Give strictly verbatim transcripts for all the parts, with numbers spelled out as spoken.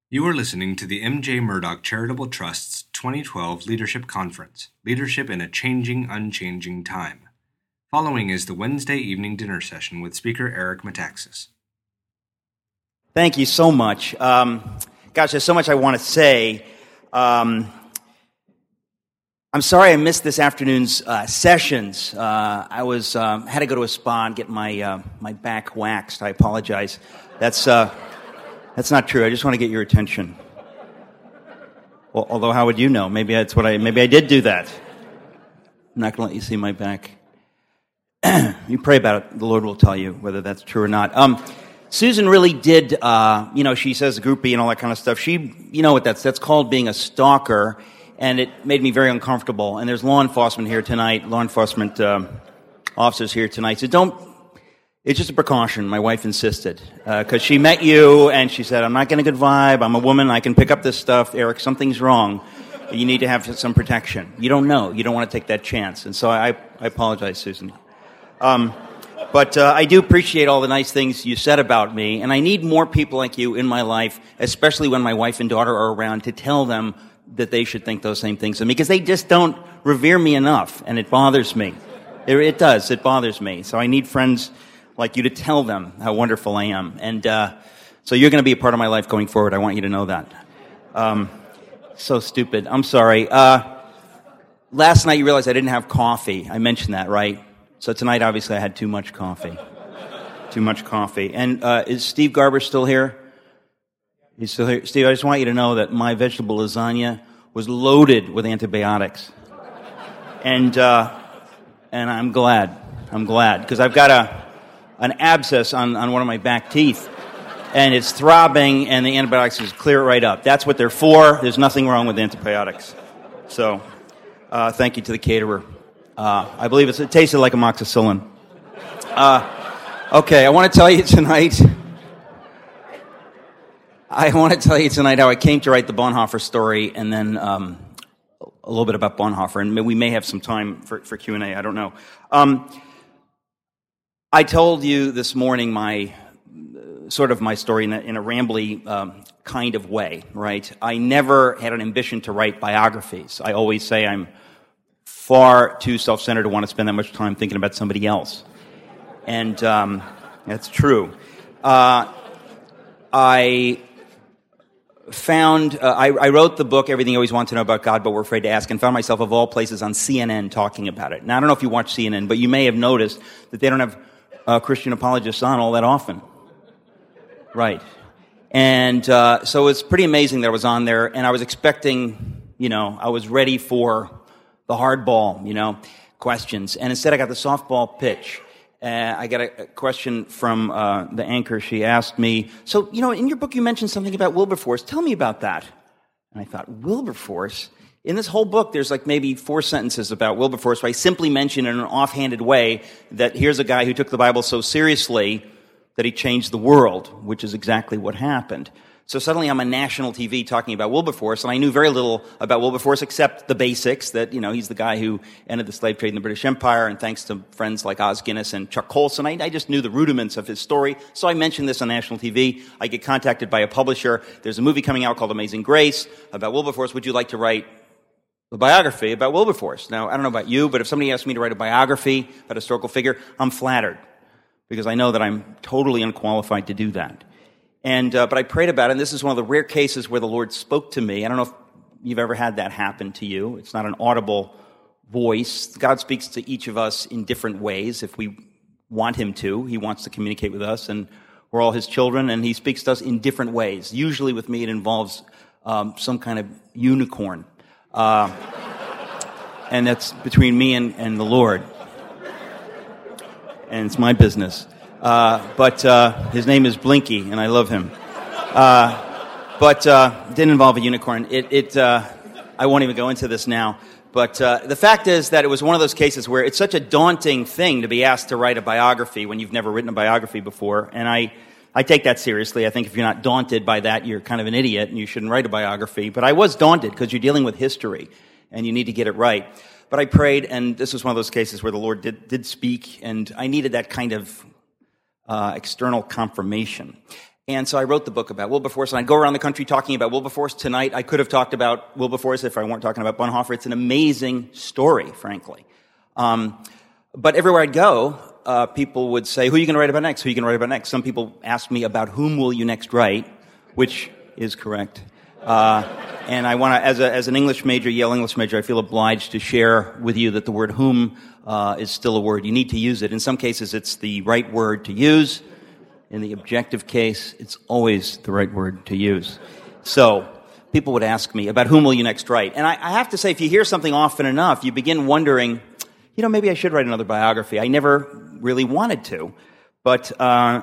You are listening to the M J Murdoch Charitable Trust's twenty twelve Leadership Conference, Leadership in a Changing, Unchanging Time. Following is the Wednesday evening dinner session with speaker Eric Metaxas. Thank you so much. Um, gosh, there's so much I want to say. Um, I'm sorry I missed this afternoon's uh, sessions. Uh, I was um, had to go to a spa and get my uh, my back waxed. I apologize. That's uh, that's not true. I just want to get your attention. Well, although, how would you know? Maybe that's what I. Maybe I did do that. I'm not going to let you see my back. You pray about it. The Lord will tell you whether that's true or not. Um, Susan really did. Uh, you know, she says groupie and all that kind of stuff. She, you know what that's that's called being a stalker. And it made me very uncomfortable. And there's law enforcement here tonight, law enforcement uh, officers here tonight. So don't, it's just a precaution. My wife insisted. Because uh, she met you, and she said, I'm not getting a good vibe. I'm a woman. I can pick up this stuff. Eric, something's wrong. You need to have some protection. You don't know. You don't want to take that chance. And so I, I apologize, Susan. Um, but uh, I do appreciate all the nice things you said about me. And I need more people like you in my life, especially when my wife and daughter are around, to tell them that they should think those same things of me, because they just don't revere me enough, and it bothers me. It, it does. It bothers me. So I need friends like you to tell them how wonderful I am. And uh, so you're going to be a part of my life going forward. I want you to know that. Um, so stupid. I'm sorry. Uh, last night you realized I didn't have coffee. I mentioned that, right? So tonight, obviously, I had too much coffee. Too much coffee. And uh, is Steve Garber still here? He's still here. Steve, I just want you to know that my vegetable lasagna was loaded with antibiotics. And uh, and I'm glad. I'm glad. Because I've got a an abscess on, on one of my back teeth. And it's throbbing, and the antibiotics just clear it right up. That's what they're for. There's nothing wrong with antibiotics. So, uh, thank you to the caterer. Uh, I believe it's, it tasted like amoxicillin. Uh, okay, I want to tell you tonight... I want to tell you tonight how I came to write the Bonhoeffer story, and then um, a little bit about Bonhoeffer, and we may have some time for, for Q and A, I don't know. Um, I told you this morning my, uh, sort of my story in a, in a rambly um, kind of way, right? I never had an ambition to write biographies. I always say I'm far too self-centered to want to spend that much time thinking about somebody else. And um, that's true. Uh, I... found, uh, I, I wrote the book, Everything You Always Want to Know About God, But We're Afraid to Ask, and found myself of all places on C N N talking about it. Now, I don't know if you watch C N N, but you may have noticed that they don't have uh, Christian apologists on all that often. Right. And uh, so it's pretty amazing that I was on there, and I was expecting, you know, I was ready for the hardball, you know, questions. And instead I got the softball pitch. Uh, I got a, a question from uh, the anchor. She asked me, so, you know, in your book you mentioned something about Wilberforce. Tell me about that. And I thought, Wilberforce? In this whole book, there's like maybe four sentences about Wilberforce where I simply mention in an offhanded way that here's a guy who took the Bible so seriously that he changed the world, which is exactly what happened. So suddenly I'm on national T V talking about Wilberforce, and I knew very little about Wilberforce except the basics, that, you know, he's the guy who ended the slave trade in the British Empire, and thanks to friends like Os Guinness and Chuck Colson, I, I just knew the rudiments of his story. So I mentioned this on national T V. I get contacted by a publisher. There's a movie coming out called Amazing Grace about Wilberforce. Would you like to write a biography about Wilberforce? Now, I don't know about you, but if somebody asked me to write a biography about a historical figure, I'm flattered, because I know that I'm totally unqualified to do that. And uh, but I prayed about it, and this is one of the rare cases where the Lord spoke to me. I don't know if you've ever had that happen to you. It's not an audible voice. God speaks to each of us in different ways if we want Him to. He wants to communicate with us, and we're all His children, and He speaks to us in different ways. Usually with me it involves um, some kind of unicorn. Uh, and that's between me and, and the Lord. And it's my business. Uh, but uh, his name is Blinky, and I love him. Uh, but uh, it didn't involve a unicorn. It, it uh, I won't even go into this now. But uh, the fact is that it was one of those cases where it's such a daunting thing to be asked to write a biography when you've never written a biography before. And I, I take that seriously. I think if you're not daunted by that, you're kind of an idiot, and you shouldn't write a biography. But I was daunted because you're dealing with history, and you need to get it right. But I prayed, and this was one of those cases where the Lord did, did speak, and I needed that kind of Uh, external confirmation. And so I wrote the book about Wilberforce, and I'd go around the country talking about Wilberforce. Tonight, I could have talked about Wilberforce if I weren't talking about Bonhoeffer. It's an amazing story, frankly. Um, but everywhere I'd go, uh, people would say, who are you going to write about next? Who are you going to write about next? Some people ask me about whom will you next write, which is correct. Uh, and I want to, as a, as an English major, Yale English major, I feel obliged to share with you that the word whom uh, is still a word. You need to use it. In some cases, it's the right word to use. In the objective case, it's always the right word to use. So, people would ask me, about whom will you next write? And I, I have to say, if you hear something often enough, you begin wondering, you know, maybe I should write another biography. I never really wanted to. But uh,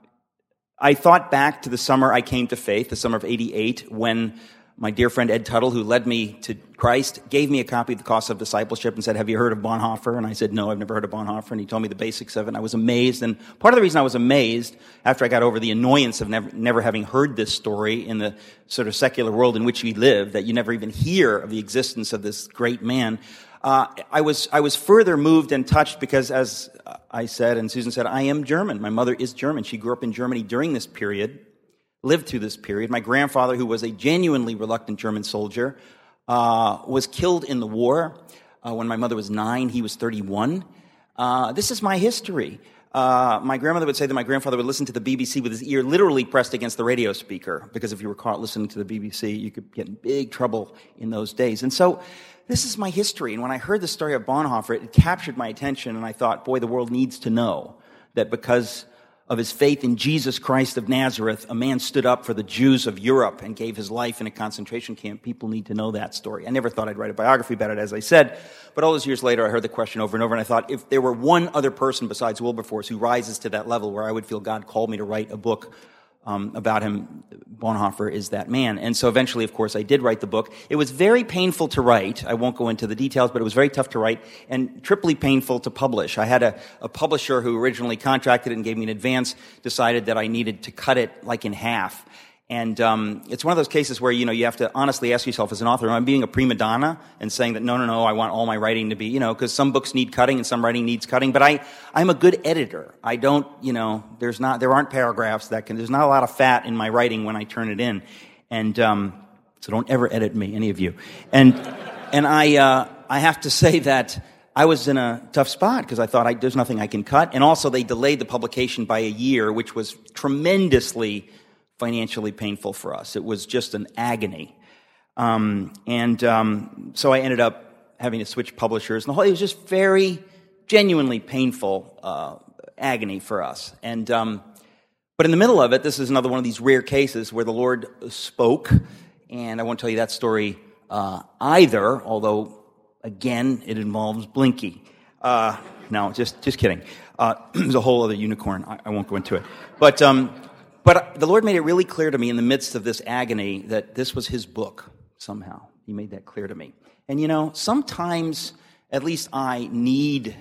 I thought back to the summer I came to faith, the summer of eighty-eight, when my dear friend Ed Tuttle, who led me to Christ, gave me a copy of The Cost of Discipleship and said, have you heard of Bonhoeffer? And I said, no, I've never heard of Bonhoeffer. And he told me the basics of it, and I was amazed. And part of the reason I was amazed, after I got over the annoyance of never, never having heard this story in the sort of secular world in which we live, that you never even hear of the existence of this great man, uh, I was I was further moved and touched because, as I said and Susan said, I am German. My mother is German. She grew up in Germany during this period. Lived through this period. My grandfather, who was a genuinely reluctant German soldier, uh, was killed in the war. Uh, when my mother was nine, he was thirty-one. Uh, this is my history. Uh, my grandmother would say that my grandfather would listen to the B B C with his ear literally pressed against the radio speaker, because if you were caught listening to the B B C, you could get in big trouble in those days. And so, this is my history. And when I heard the story of Bonhoeffer, it captured my attention, and I thought, boy, the world needs to know that because of his faith in Jesus Christ of Nazareth, a man stood up for the Jews of Europe and gave his life in a concentration camp. People need to know that story. I never thought I'd write a biography about it, as I said, but all those years later, I heard the question over and over, and I thought, if there were one other person besides Wilberforce who rises to that level where I would feel God called me to write a book um, about him, Bonhoeffer is that man. And so eventually, of course, I did write the book. It was very painful to write. I won't go into the details, but it was very tough to write and triply painful to publish. I had a, a publisher who originally contracted it and gave me an advance, decided that I needed to cut it like in half. And um, it's one of those cases where, you know, you have to honestly ask yourself as an author, am I being a prima donna and saying that, no, no, no, I want all my writing to be, you know, because some books need cutting and some writing needs cutting. But I, I'm a good editor. I don't, you know, there's not, there aren't paragraphs that can, there's not a lot of fat in my writing when I turn it in. And um, so don't ever edit me, any of you. And and I, uh, I have to say that I was in a tough spot because I thought I, there's nothing I can cut. And also they delayed the publication by a year, which was tremendously financially painful for us. It was just an agony. Um, and um, so I ended up having to switch publishers. And the whole, it was just very genuinely painful uh, agony for us. And um, but in the middle of it, this is another one of these rare cases where the Lord spoke. And I won't tell you that story uh, either, although, again, it involves Blinky. Uh, no, just just kidding. Uh, there's a whole other unicorn. I, I won't go into it. But... Um, But the Lord made it really clear to me in the midst of this agony that this was his book, somehow. He made that clear to me. And, you know, sometimes, at least I need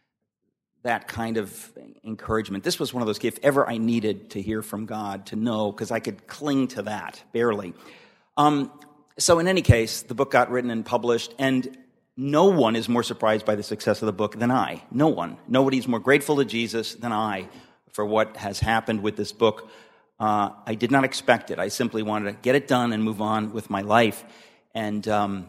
that kind of encouragement. This was one of those, if ever I needed to hear from God, to know, because I could cling to that, barely. Um, so in any case, the book got written and published, and no one is more surprised by the success of the book than I. No one. Nobody's more grateful to Jesus than I for what has happened with this book. Uh, I did not expect it. I simply wanted to get it done and move on with my life. And um,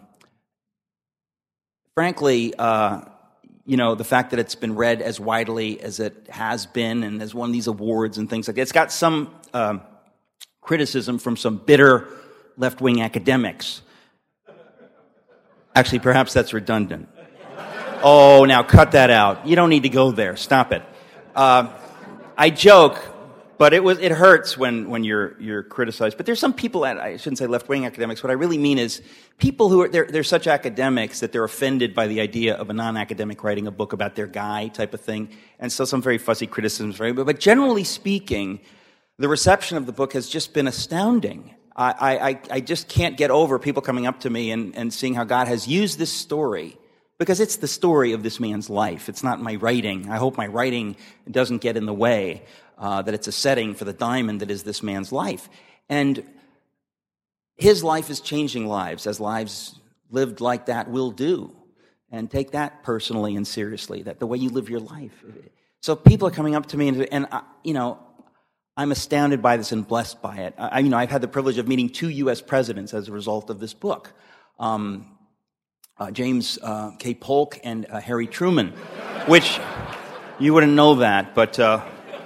frankly, uh, you know, the fact that it's been read as widely as it has been and has won these awards and things like that, it's got some uh, criticism from some bitter left-wing academics. Actually, perhaps that's redundant. Oh, now cut that out. You don't need to go there. Stop it. Uh, I joke, but it was it hurts when, when you're you're criticized. But there's some people, at, I shouldn't say left-wing academics, what I really mean is people who are, they're, they're such academics that they're offended by the idea of a non-academic writing a book about their guy type of thing. And so some very fuzzy criticisms, right? But, but generally speaking, the reception of the book has just been astounding. I, I, I just can't get over people coming up to me and, and seeing how God has used this story, because it's the story of this man's life. It's not my writing. I hope my writing doesn't get in the way, uh, that it's a setting for the diamond that is this man's life. And his life is changing lives, as lives lived like that will do. And take that personally and seriously, that the way you live your life. So people are coming up to me, and, and uh, you know, I'm astounded by this and blessed by it. I, you know, I've had the privilege of meeting two U S presidents as a result of this book, um, uh, James uh, K. Polk and uh, Harry Truman, which you wouldn't know that, but uh,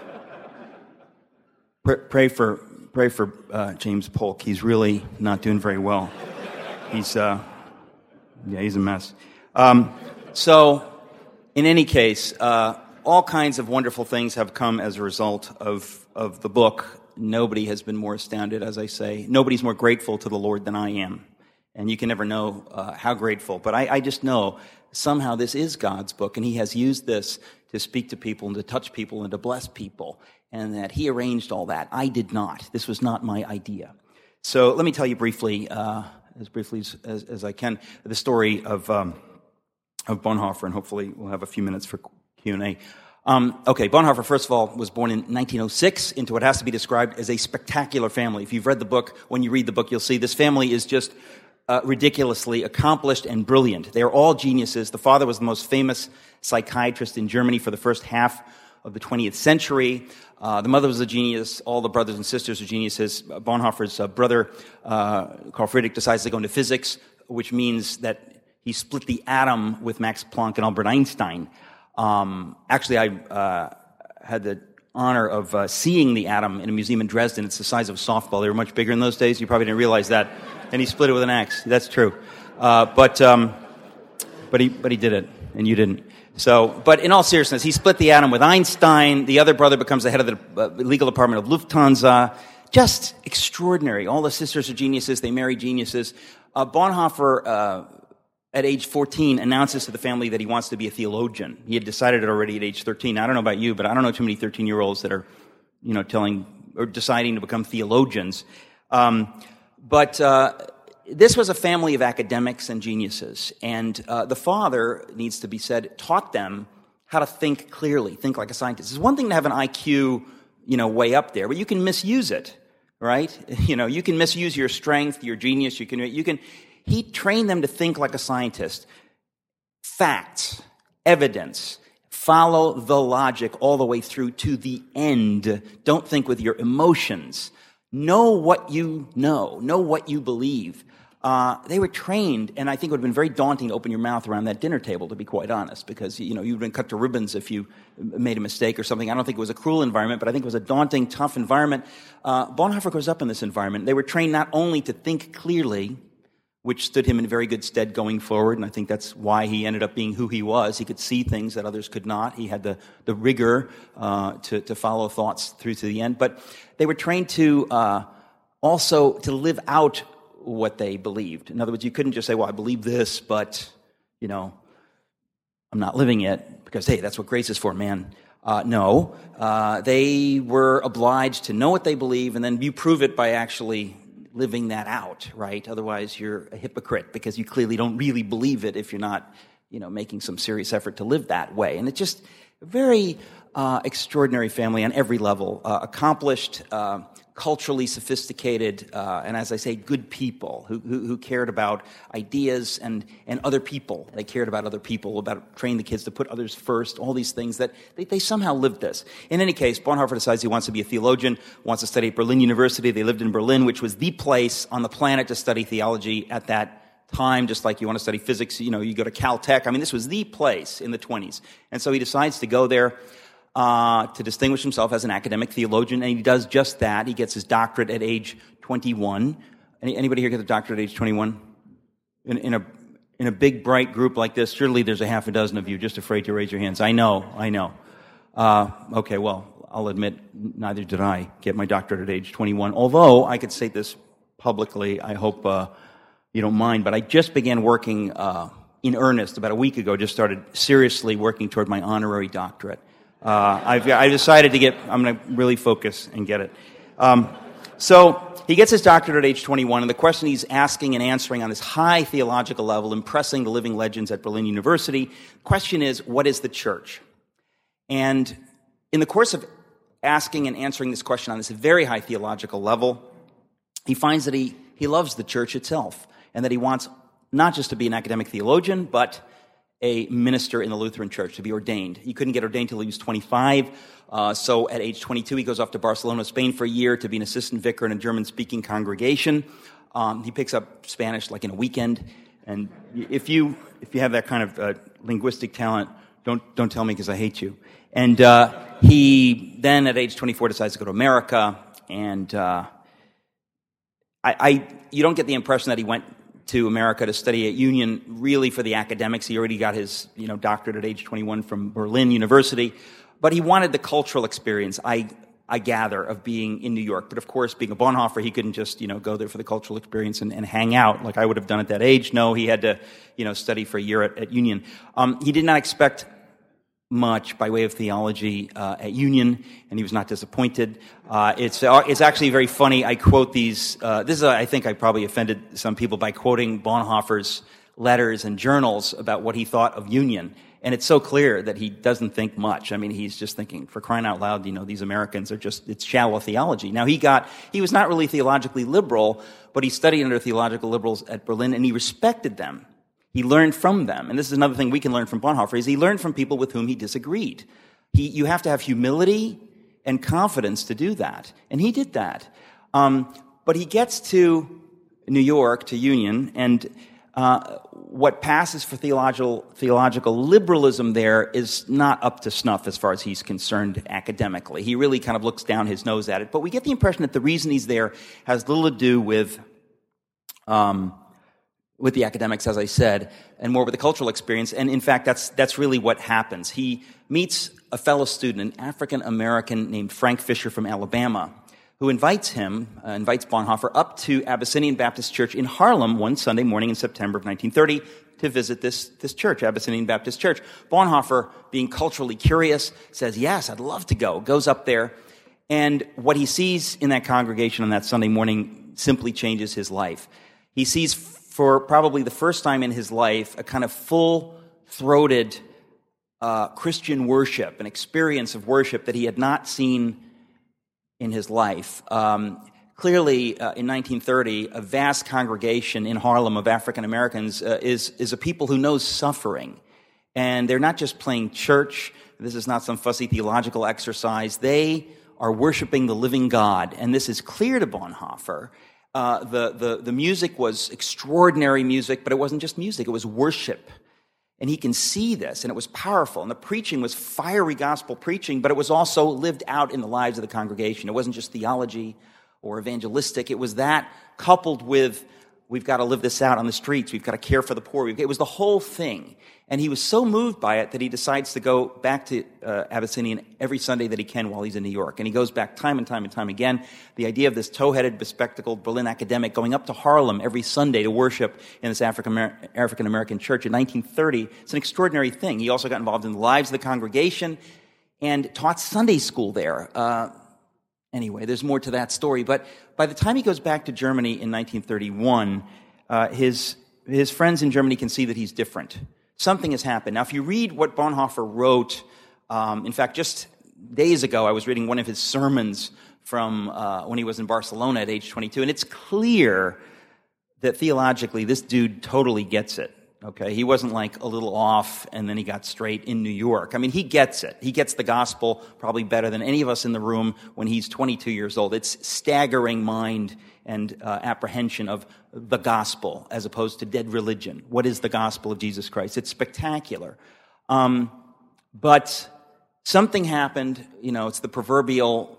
pr- pray for pray for uh, James Polk. He's really not doing very well. He's uh, yeah, he's a mess. Um, so, in any case. Uh, All kinds of wonderful things have come as a result of, of the book. Nobody has been more astounded, as I say. Nobody's more grateful to the Lord than I am. And you can never know uh, how grateful. But I, I just know somehow this is God's book, and He has used this to speak to people and to touch people and to bless people, and that He arranged all that. I did not. This was not my idea. So let me tell you briefly, uh, as briefly as, as, as I can, the story of, um, of Bonhoeffer, and hopefully we'll have a few minutes for Q and A. Um, okay, Bonhoeffer, first of all, was born in nineteen oh six into what has to be described as a spectacular family. If you've read the book, when you read the book, you'll see this family is just uh, ridiculously accomplished and brilliant. They are all geniuses. The father was the most famous psychiatrist in Germany for the first half of the twentieth century. Uh, the mother was a genius. All the brothers and sisters are geniuses. Bonhoeffer's uh, brother, uh, Carl Friedrich, decides to go into physics, which means that he split the atom with Max Planck and Albert Einstein. Um, actually, I uh, had the honor of uh, seeing the atom in a museum in Dresden. It's the size of a softball. They were much bigger in those days. You probably didn't realize that. And he split it with an axe. That's true. Uh, but um, but he but he did it, and you didn't. So, but in all seriousness, he split the atom with Einstein. The other brother becomes the head of the uh, legal department of Lufthansa. Just extraordinary. All the sisters are geniuses. They marry geniuses. Uh, Bonhoeffer. Uh, At age fourteen, announces to the family that he wants to be a theologian. He had decided it already at age thirteen. I don't know about you, but I don't know too many thirteen-year-olds that are, you know, telling or deciding to become theologians. Um, but uh, this was a family of academics and geniuses, and uh, the father, needs to be said, taught them how to think clearly, think like a scientist. It's one thing to have an I Q, you know, way up there, but you can misuse it, right? You know, you can misuse your strength, your genius. You can, you can. He trained them to think like a scientist. Facts, evidence, follow the logic all the way through to the end. Don't think with your emotions. Know what you know. Know what you believe. Uh, they were trained, and I think it would have been very daunting to open your mouth around that dinner table, to be quite honest, because, you know, you would have been cut to ribbons if you made a mistake or something. I don't think it was a cruel environment, but I think it was a daunting, tough environment. Uh, Bonhoeffer grows up in this environment. They were trained not only to think clearly, which stood him in very good stead going forward, and I think that's why he ended up being who he was. He could see things that others could not. He had the, the rigor uh, to, to follow thoughts through to the end. But they were trained to uh, also to live out what they believed. In other words, you couldn't just say, well, I believe this, but, you know, I'm not living it, because, hey, that's what grace is for, man. Uh, no. Uh, they were obliged to know what they believe, and then you prove it by actually living that out, right? Otherwise, you're a hypocrite, because you clearly don't really believe it if you're not, you know, making some serious effort to live that way. And it's just a very uh, extraordinary family on every level, uh, accomplished, uh, culturally sophisticated, uh, and as I say, good people who, who, who cared about ideas and, and other people. They cared about other people, about training the kids to put others first, all these things that they, they somehow lived this. In any case, Bonhoeffer decides he wants to be a theologian, wants to study at Berlin University. They lived in Berlin, which was the place on the planet to study theology at that time, just like you want to study physics, you know, you go to Caltech. I mean, this was the place in the twenties. And so he decides to go there Uh, to distinguish himself as an academic theologian, and he does just that. He gets his doctorate at age twenty-one. Any, anybody here get a doctorate at age twenty-one? In, in a in a big, bright group like this, surely there's a half a dozen of you just afraid to raise your hands. I know, I know. Uh, okay, well, I'll admit, neither did I get my doctorate at age twenty-one, although I could say this publicly. I hope uh, you don't mind, but I just began working uh, in earnest about a week ago, just started seriously working toward my honorary doctorate. Uh, I've, I decided to get, I'm going to really focus and get it. Um, so he gets his doctorate at age twenty-one, and the question he's asking and answering on this high theological level, impressing the living legends at Berlin University, the question is, what is the church? And in the course of asking and answering this question on this very high theological level, he finds that he, he loves the church itself, and that he wants not just to be an academic theologian, but a minister in the Lutheran Church, to be ordained. He couldn't get ordained until he was twenty-five, uh, so at age twenty-two he goes off to Barcelona, Spain for a year to be an assistant vicar in a German-speaking congregation. Um, he picks up Spanish like in a weekend, and if you if you have that kind of uh, linguistic talent, don't don't tell me because I hate you. And uh, he then at age twenty-four decides to go to America, and uh, I, I you don't get the impression that he went to America to study at Union really for the academics. He already got his you know doctorate at age twenty-one from Berlin University, but he wanted the cultural experience, I I gather, of being in New York. But of course, being a Bonhoeffer, he couldn't just you know go there for the cultural experience and, and hang out like I would have done at that age. No, he had to you know study for a year at, at Union. Um, he did not expect much by way of theology uh, at Union, and he was not disappointed. Uh, it's uh, it's actually very funny. I quote these. Uh, this is, uh, I think, I probably offended some people by quoting Bonhoeffer's letters and journals about what he thought of Union, and it's so clear that he doesn't think much. I mean, he's just thinking, for crying out loud, you know, these Americans are just it's shallow theology. Now he got he was not really theologically liberal, but he studied under theological liberals at Berlin, and he respected them. He learned from them, and this is another thing we can learn from Bonhoeffer, is he learned from people with whom he disagreed. He, you have to have humility and confidence to do that, and he did that. Um, but he gets to New York, to Union, and uh, what passes for theological, theological liberalism there is not up to snuff as far as he's concerned academically. He really kind of looks down his nose at it, but we get the impression that the reason he's there has little to do with Um, with the academics, as I said, and more with the cultural experience. And in fact, that's that's really what happens. He meets a fellow student, an African-American named Frank Fisher from Alabama, who invites him, uh, invites Bonhoeffer up to Abyssinian Baptist Church in Harlem one Sunday morning in September of nineteen thirty to visit this, this church, Abyssinian Baptist Church. Bonhoeffer, being culturally curious, says, yes, I'd love to go, goes up there, and what he sees in that congregation on that Sunday morning simply changes his life. He sees for probably the first time in his life, a kind of full-throated uh, Christian worship, an experience of worship that he had not seen in his life. Um, clearly, uh, in nineteen thirty, a vast congregation in Harlem of African Americans uh, is, is a people who knows suffering. And they're not just playing church. This is not some fussy theological exercise. They are worshiping the living God. And this is clear to Bonhoeffer. Uh, the, the, the music was extraordinary music, but it wasn't just music, it was worship. And he can see this, and it was powerful. And the preaching was fiery gospel preaching, but it was also lived out in the lives of the congregation. It wasn't just theology or evangelistic. It was that coupled with, we've got to live this out on the streets, we've got to care for the poor. It was the whole thing. And he was so moved by it that he decides to go back to uh, Abyssinian every Sunday that he can while he's in New York. And he goes back time and time and time again. The idea of this tow-headed, bespectacled Berlin academic going up to Harlem every Sunday to worship in this African-American church in nineteen thirty, it's an extraordinary thing. He also got involved in the lives of the congregation and taught Sunday school there. Uh, anyway, there's more to that story. But by the time he goes back to Germany in nineteen thirty-one, uh, his, his friends in Germany can see that he's different. Something has happened. Now, if you read what Bonhoeffer wrote, um, in fact, just days ago, I was reading one of his sermons from uh, when he was in Barcelona at age twenty-two, and it's clear that theologically this dude totally gets it. Okay, he wasn't like a little off and then he got straight in New York. I mean, he gets it. He gets the gospel probably better than any of us in the room when he's twenty-two years old. It's staggering mind and uh, apprehension of the gospel as opposed to dead religion. What is the gospel of Jesus Christ? It's spectacular. Um, but something happened, you know, it's the proverbial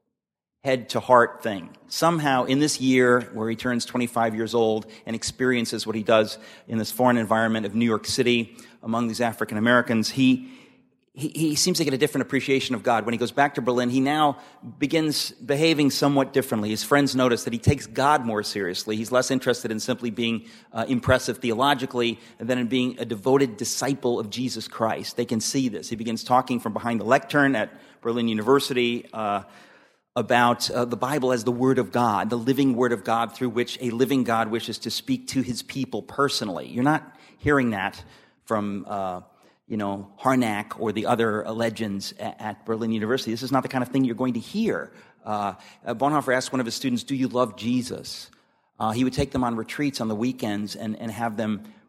head to heart thing. Somehow in this year where he turns twenty-five years old and experiences what he does in this foreign environment of New York City among these African Americans, he He, he seems to get a different appreciation of God. When he goes back to Berlin, he now begins behaving somewhat differently. His friends notice that he takes God more seriously. He's less interested in simply being uh, impressive theologically than in being a devoted disciple of Jesus Christ. They can see this. He begins talking from behind the lectern at Berlin University uh, about uh, the Bible as the Word of God, the living Word of God through which a living God wishes to speak to his people personally. You're not hearing that from Uh, you know, Harnack or the other legends at, at Berlin University. This is not the kind of thing you're going to hear. Uh, Bonhoeffer asked one of his students, do you love Jesus? Uh, he would take them on retreats on the weekends and, and have them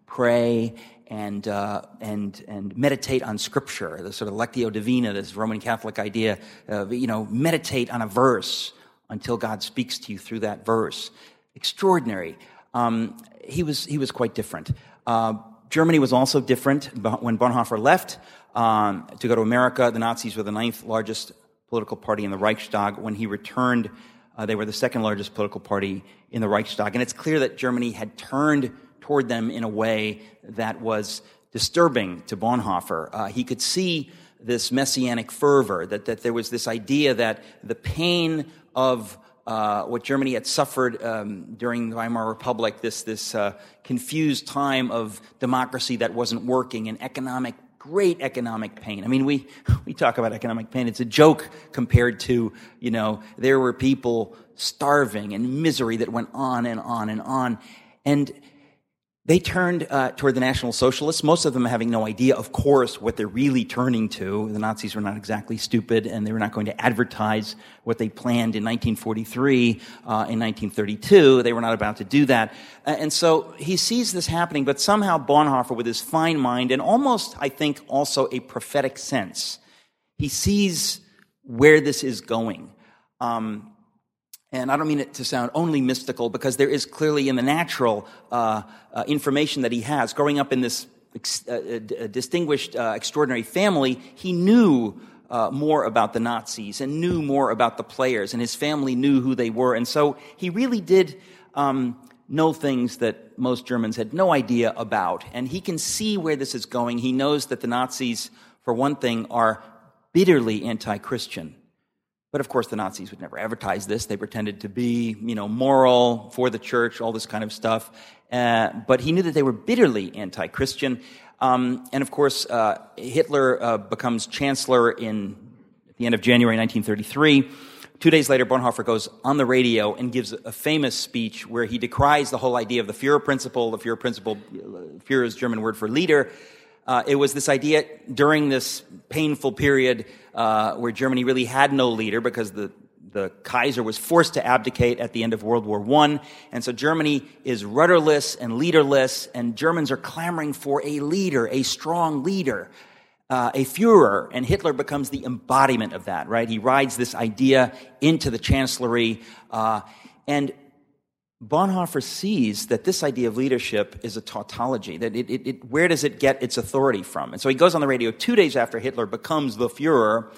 pray and uh, and and meditate on Scripture, the sort of Lectio Divina, this Roman Catholic idea of, you know, meditate on a verse until God speaks to you through that verse. Extraordinary. Um, he was he was quite different. Uh, Germany was also different. When Bonhoeffer left um, to go to America, the Nazis were the ninth largest political party in the Reichstag. When he returned, uh, they were the second largest political party in the Reichstag. And it's clear that Germany had turned toward them in a way that was disturbing to Bonhoeffer. Uh, he could see this messianic fervor, that, that there was this idea that the pain of uh, what Germany had suffered um, during the Weimar Republic, this, this uh, confused time of democracy that wasn't working, and economic, great economic pain. I mean, we, we talk about economic pain. It's a joke compared to, you know, there were people starving and misery that went on and on and on. And they turned uh, toward the National Socialists, most of them having no idea, of course, what they're really turning to. The Nazis were not exactly stupid, and they were not going to advertise what they planned in nineteen forty-three, uh, in nineteen thirty-two. They were not about to do that. Uh, and so he sees this happening, but somehow Bonhoeffer, with his fine mind and almost, I think, also a prophetic sense, he sees where this is going. Um, And I don't mean it to sound only mystical, because there is clearly in the natural uh, uh, information that he has. Growing up in this ex- uh, uh, distinguished, uh, extraordinary family, he knew uh, more about the Nazis and knew more about the players, and his family knew who they were. And so he really did um, know things that most Germans had no idea about. And he can see where this is going. He knows that the Nazis, for one thing, are bitterly anti-Christian. But of course, the Nazis would never advertise this. They pretended to be, you know, moral, for the church, all this kind of stuff. Uh, but he knew that they were bitterly anti-Christian. Um, and of course, uh, Hitler uh, becomes chancellor in at the end of January nineteen thirty-three. Two days later, Bonhoeffer goes on the radio and gives a famous speech where he decries the whole idea of the Führer principle. The Führer principle, Führer is German word for leader. Uh, it was this idea during this painful period uh, where Germany really had no leader, because the, the Kaiser was forced to abdicate at the end of World War One. And so Germany is rudderless and leaderless, and Germans are clamoring for a leader, a strong leader, uh, a Führer. And Hitler becomes the embodiment of that, right? He rides this idea into the chancellery. Uh, and Bonhoeffer sees that this idea of leadership is a tautology, that it, it, it, where does it get its authority from? And so he goes on the radio two days after Hitler becomes the Führer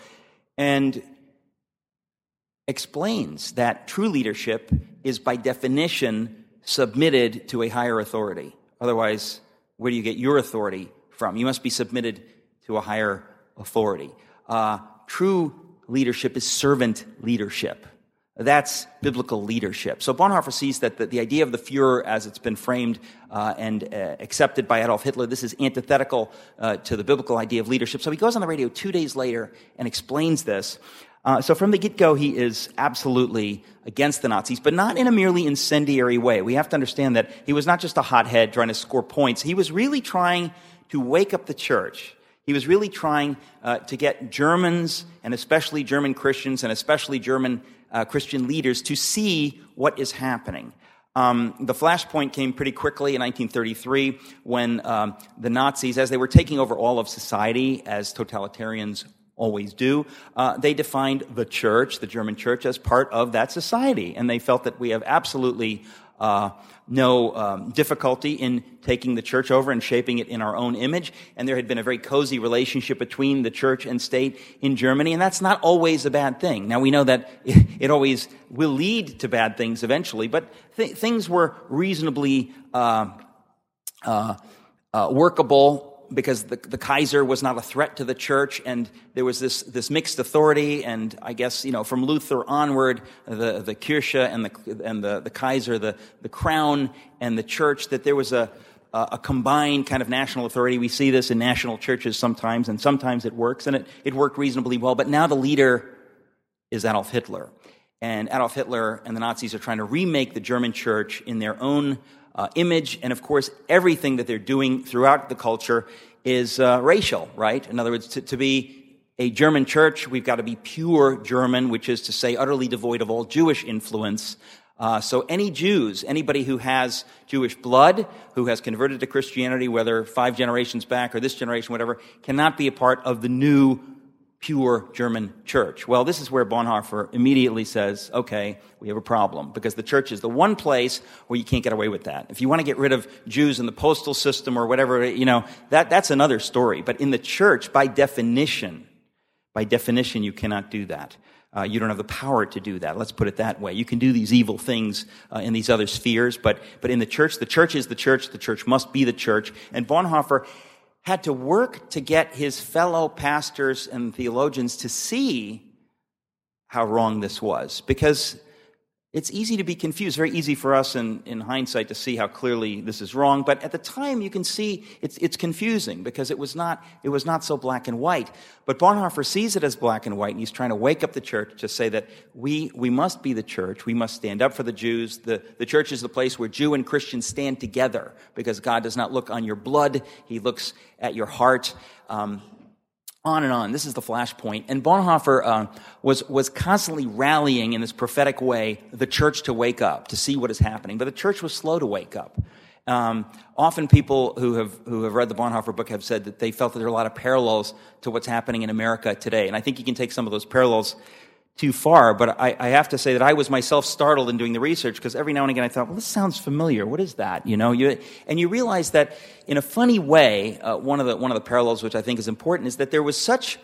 and explains that true leadership is by definition submitted to a higher authority. Otherwise, where do you get your authority from? You must be submitted to a higher authority. Uh, true leadership is servant leadership. That's biblical leadership. So Bonhoeffer sees that the, the idea of the Führer, as it's been framed uh, and uh, accepted by Adolf Hitler, this is antithetical uh, to the biblical idea of leadership. So he goes on the radio two days later and explains this. Uh, so from the get-go, he is absolutely against the Nazis, but not in a merely incendiary way. We have to understand that he was not just a hothead trying to score points. He was really trying to wake up the church. He was really trying uh, to get Germans, and especially German Christians, and especially German uh, Christian leaders, to see what is happening. Um, the flashpoint came pretty quickly in nineteen thirty-three when um, the Nazis, as they were taking over all of society, as totalitarians always do, uh, they defined the church, the German church, as part of that society. And they felt that we have absolutely uh, no um, difficulty in taking the church over and shaping it in our own image. And there had been a very cozy relationship between the church and state in Germany, and that's not always a bad thing. Now, we know that it always will lead to bad things eventually, but th- things were reasonably uh, uh, uh, workable, because the, the Kaiser was not a threat to the church, and there was this, this mixed authority. And I guess, you know, from Luther onward, the, the Kirche and the, and the, the Kaiser, the, the crown and the church, that there was a, a combined kind of national authority. We see this in national churches sometimes, and sometimes it works, and it, it worked reasonably well. But now the leader is Adolf Hitler. And Adolf Hitler and the Nazis are trying to remake the German church in their own Uh, image, and of course, everything that they're doing throughout the culture is uh, racial, right? In other words, to, to be a German church, we've got to be pure German, which is to say utterly devoid of all Jewish influence. Uh, so any Jews, anybody who has Jewish blood, who has converted to Christianity, whether five generations back or this generation, whatever, cannot be a part of the new pure German church. Well, this is where Bonhoeffer immediately says, okay, we have a problem, because the church is the one place where you can't get away with that. If you want to get rid of Jews in the postal system or whatever, you know, that, that's another story. But in the church, by definition, by definition, you cannot do that. Uh, you don't have the power to do that. Let's put it that way. You can do these evil things uh, in these other spheres, but but in the church, the church is the church. The church must be the church. And Bonhoeffer had to work to get his fellow pastors and theologians to see how wrong this was, because it's easy to be confused. Very easy for us in, in hindsight to see how clearly this is wrong. But at the time, you can see it's it's confusing because it was not it was not so black and white. But Bonhoeffer sees it as black and white, and he's trying to wake up the church to say that we we must be the church. We must stand up for the Jews. The the church is the place where Jew and Christian stand together, because God does not look on your blood; He looks at your heart. Um, On and on. This is the flashpoint. And Bonhoeffer uh, was was constantly rallying in this prophetic way the church to wake up, to see what is happening. But the church was slow to wake up. Um, often people who have who have read the Bonhoeffer book have said that they felt that there are a lot of parallels to what's happening in America today. And I think you can take some of those parallels too far, but I, I have to say that I was myself startled in doing the research, because every now and again I thought, well, this sounds familiar. What is that? You know, you, and you realize that in a funny way, uh, one of the one of the parallels which I think is important is that there was such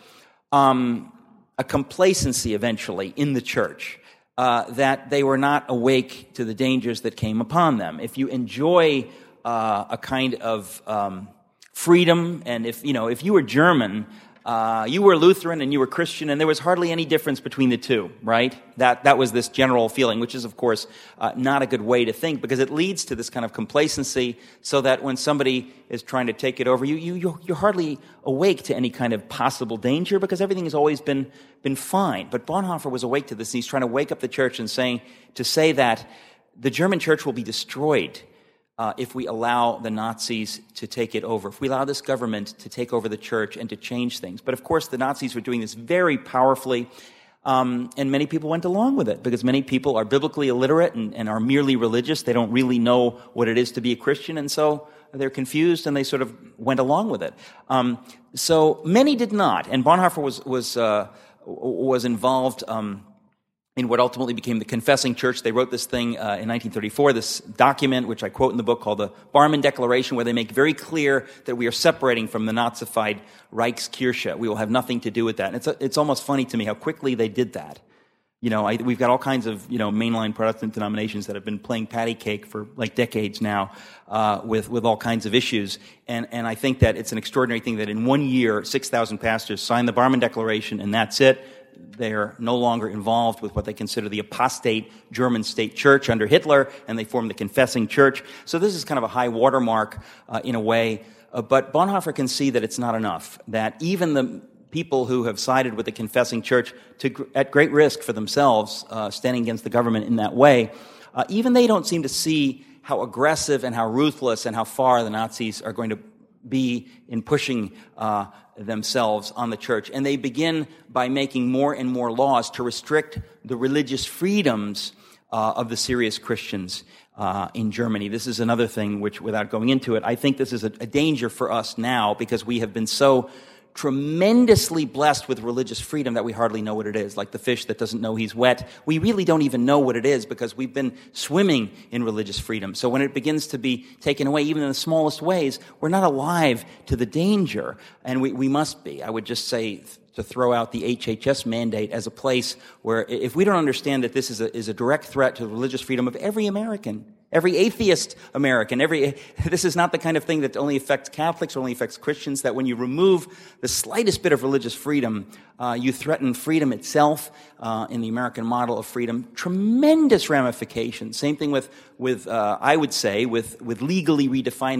um, a complacency eventually in the church uh, that they were not awake to the dangers that came upon them. If you enjoy uh, a kind of um, freedom, and if you know, if you were German. Uh, you were Lutheran and you were Christian, and there was hardly any difference between the two, right? That that was this general feeling, which is, of course, uh, not a good way to think, because it leads to this kind of complacency, so that when somebody is trying to take it over, you you you're, you're hardly awake to any kind of possible danger, because everything has always been been fine. But Bonhoeffer was awake to this, and he's trying to wake up the church and saying to say that the German church will be destroyed Uh, if we allow the Nazis to take it over, if we allow this government to take over the church and to change things. But of course, the Nazis were doing this very powerfully, um, and many people went along with it, because many people are biblically illiterate and, and are merely religious. They don't really know what it is to be a Christian, and so they're confused, and they sort of went along with it. Um, so many did not, and Bonhoeffer was was uh, was involved Um, in what ultimately became the Confessing Church. They wrote this thing uh, in nineteen thirty-four, this document, which I quote in the book, called the Barmen Declaration, where they make very clear that we are separating from the Nazified Reichskirche. We will have nothing to do with that. And it's, a, it's almost funny to me how quickly they did that. You know, I, we've got all kinds of, you know, mainline Protestant denominations that have been playing patty cake for like decades now uh, with, with all kinds of issues. And, and I think that it's an extraordinary thing that in one year, six thousand pastors signed the Barmen Declaration, and that's it. They're no longer involved with what they consider the apostate German state church under Hitler, and they form the Confessing Church. So this is kind of a high watermark uh, in a way. Uh, but Bonhoeffer can see that it's not enough, that even the people who have sided with the Confessing Church to, at great risk for themselves, uh, standing against the government in that way, uh, even they don't seem to see how aggressive and how ruthless and how far the Nazis are going to be in pushing uh, themselves on the church. And they begin by making more and more laws to restrict the religious freedoms uh, of the serious Christians uh, in Germany. This is another thing which, without going into it, I think this is a, a danger for us now, because we have been so tremendously blessed with religious freedom that we hardly know what it is, like the fish that doesn't know he's wet. We really don't even know what it is, because we've been swimming in religious freedom. So when it begins to be taken away, even in the smallest ways, we're not alive to the danger, and we, we must be. I would just say to throw out the H H S mandate as a place where, if we don't understand that this is a, is a direct threat to the religious freedom of every American, every atheist American, every, this is not the kind of thing that only affects Catholics or only affects Christians, that when you remove the slightest bit of religious freedom, uh, you threaten freedom itself uh, in the American model of freedom. Tremendous ramifications. Same thing with, with uh, I would say, with, with legally redefining